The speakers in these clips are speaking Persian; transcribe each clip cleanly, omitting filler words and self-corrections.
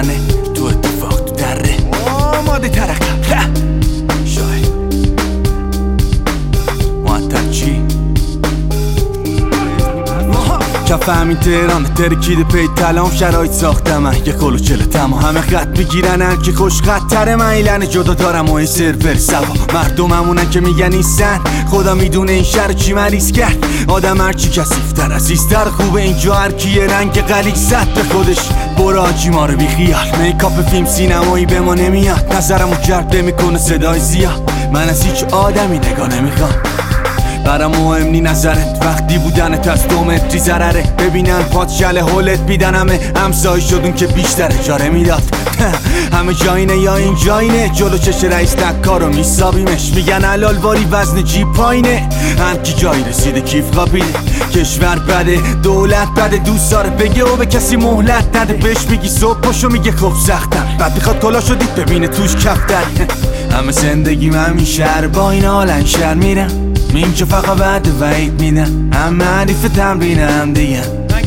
منه تو اتفاق تو دره آماده ترقم شاید معطل چی؟ کف همین تهران ترکیده پی تلام شرایط ساختم من یه کلوچله تمام همه خط میگیرن هر کی خوش خطره من ایلن جدا دارم و این سرور سوا مردممونن که میگن نیستن خدا میدونه این شهر چی مریض کرد آدم هرچی کثیف‌تر عزیزتر خوبه اینجا هر کی یه رنگ غلیظ زد به خودش برو آجی ما رو بی خیال میکاپ فیلم سینمایی به ما نمیاد نظرمو جلب میکنه صدای زیاد من از هیچ آدمی نگاه نمیخوام برام مهم نی نظرت وقتی بودنت از 2 متری ضرره ببینن پات شله هولت بیدن همه همسایی شدون که بیشتر اجاره میداد همه جاینه یا این جاینه جلو چش رئیس دکار رو میسابیمش میگن حلال واری وزن جیب پایینه هر کی جایی رسیده کیف قابیله کشور بده دولت بده دوست داره بگه و به کسی مهلت نده بهش میگی صبح پاشو میگه خب سختم بعد میخواد کلا شدید ببینه توش کفتر همه زندگیم همین شهر با این حالن شهر میرم میم که فقط بعد وعید میدن همه حریف تمرینم دیگه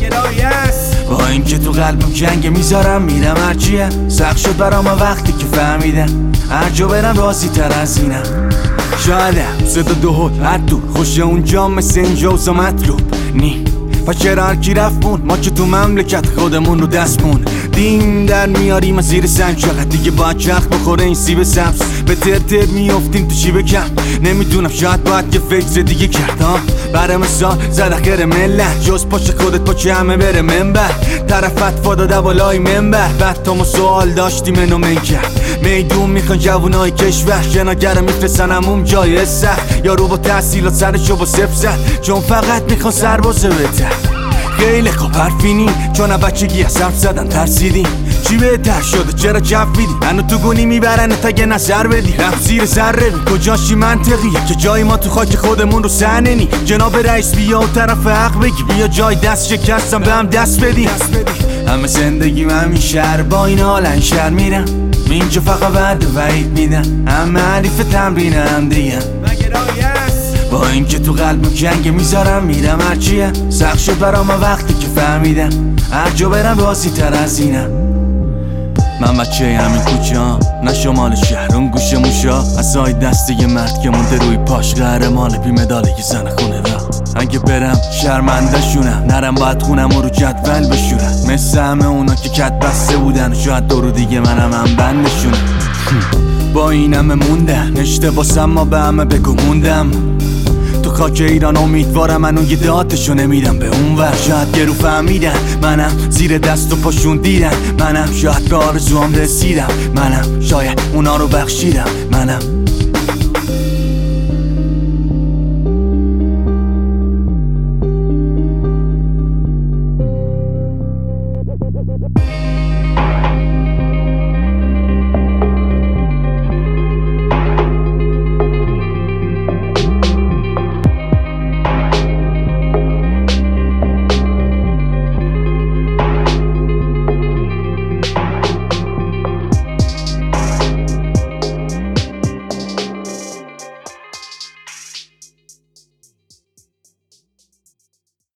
با این که تو قلبم جنگ میذارم میرم هرچیه سخت شد برام وقتی که فهمیدم هر جا برم راضی تر از اینم شایدم صدا دو هل هر دور خوشه اونجا مثل اینجا و مطلوب نی پس چرا هر کی رفتمون ما که تو مملکت خودمون رو دستمون دیم در میاریم از زیر سنگ چقدر دیگه باید چرخ بخوره این سیب سبز به تر میافتیم تو چی بکن نمیدونم شاید باید یه فکر دیگه کرد ها برای مثال زد اخیر ملت جز پاچ خودت پاچ همه بره منبر طرفت فاداده بالای منبر بعد تا ما سوال داشتیم منو من کرد میدون میخوان جوونای کشور جناگر میفرستن همون جای سخت یارو با تحصیلات سرشو با صفر زد چون فقط میخوان سربازه بهتر خیلی خوب حرفی نی چون بچگی از حرف زدن ترسیدیم چی بهتر شده چرا جفیدی منو تو گونی میبرن تا یه نظر بدی رفت زیر ذره کجاشی منطقیه که جای ما تو خاک خودمون رو صحنه نی جناب رئیس بیا و طرف حق بگی بیا جای دست شکستم به هم دست بدی همه زندگیم همین شهر با این حالن شهر میرم اینجا فقط بعد وعید میدن همه حریف تمرینم دیگه با این که تو قلبم جنگ میذارم میرم هرچیه سخت شد برام وقتی که فهمیدم هر جا برم راضی تر از اینم من بچه همین کوچه ها نه شمال شهر اون گوشه موشا اصای دست یه مرد که مونده روی پاش قهرمان بی مداله که زن خونه را اگه برم شرمنده شونم نرم باید خونم رو جدول بشورم مثل همه اونا که کت بسته بودن شاید دورو دیگه منم هم بندشونم با این همه موندن اشتباسم ما به همه بگو موندم تو خاک ایران امیدوارم منو یه داتشو نمیدم به اون ور شاید گرو فهمیدن منم زیر دست و پاشون دیدن منم شاید به آرزوام رسیدم منم شاید اونا رو بخشیدم منم